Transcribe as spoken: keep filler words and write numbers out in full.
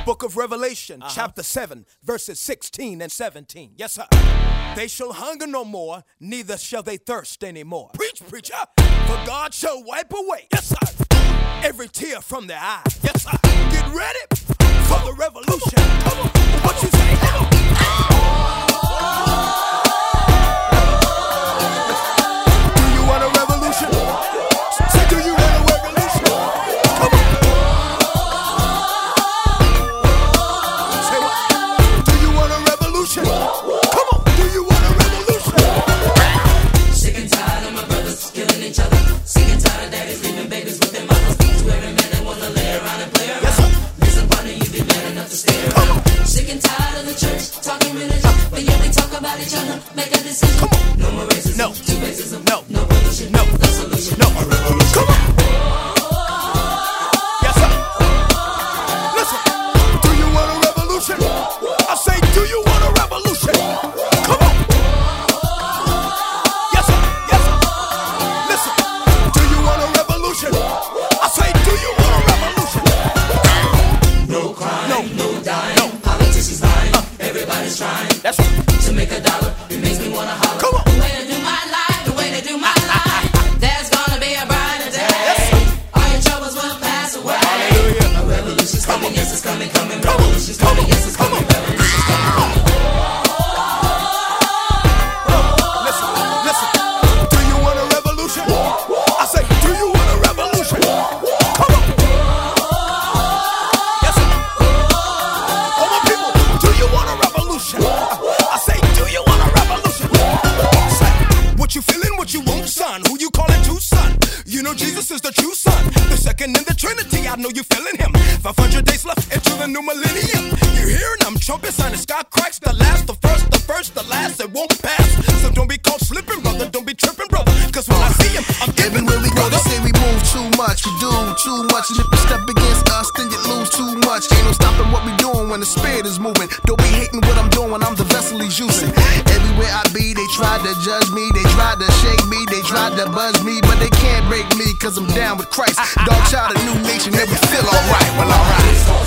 Book of Revelation, Uh-huh. chapter seven, verses sixteen and seventeen. Yes, sir. They shall hunger no more, neither shall they thirst anymore. Preach, preacher. For God shall wipe away, Yes, sir. every tear from their eye. Yes, sir. Get ready for the revolution. Come on. What you say? Come on. Do you want a revolution? Say, do you want a revolution? Come on. Say what? Do you want a revolution? Come on. Do you want a revolution? Sick and tired of my brothers killing each other. Sick and tired of daddies leaving babies with their mothers. Swearing men that wanna lay around and play around. Yes, sir. Listen, partner, you be man enough to stay around. Sick and tired of the church talking religion, but yet we talk about each other. Make a decision. Come on. No more racism. No. To racism. No. No pollution. No. The solution. No. A revolution. Come on. Yes, sir. Listen. Do you want a revolution? I say, do you want a revolution? Come on. Yes, sir. Yes, sir. Listen. Do you want a revolution? I say, do you want a revolution? No crime. No. No dying. No. Politicians lying. Everybody's trying That's right. to make a dollar. It makes me wanna holler. Come on. The way to do my life, the way to do my life. There's gonna be a brighter day. Yes, sir. All your troubles will pass away. Hallelujah. A revolution's coming, yes, it's coming, coming. Come on. Revolution's Come coming, on. yes, it's Come coming. on. Revolution's coming, coming. Listen, listen. Do you want a revolution? I say, do you want a revolution? Come on. Yes, sir. All my people, do you want a revolution? I say, do you want a revolution? Say, what you feeling, what you want, son? Who you calling to, son? You know Jesus is the true son, the second in the Trinity. I know you feeling him. five hundred days left into the new millennium. You hearing them trumpets and the sky cracks. The last, the first, the first, the last. It won't pass. So don't be caught slipping, brother. Don't be tripping, brother. Cause when I see him, I'm giving Even when we go, brother. they say we move too much, you do too much. And if you step against us, then you lose too much. Ain't no stopping what we doing when the spirit is moving. Don't be hating what I'm doing when I'm the vessel he's using. Everywhere I be, they tried to judge me, they tried to shake me, they tried to buzz me, but they can't break me cause I'm down with Christ. Dog child, a new nation, and we feel alright. Well, alright.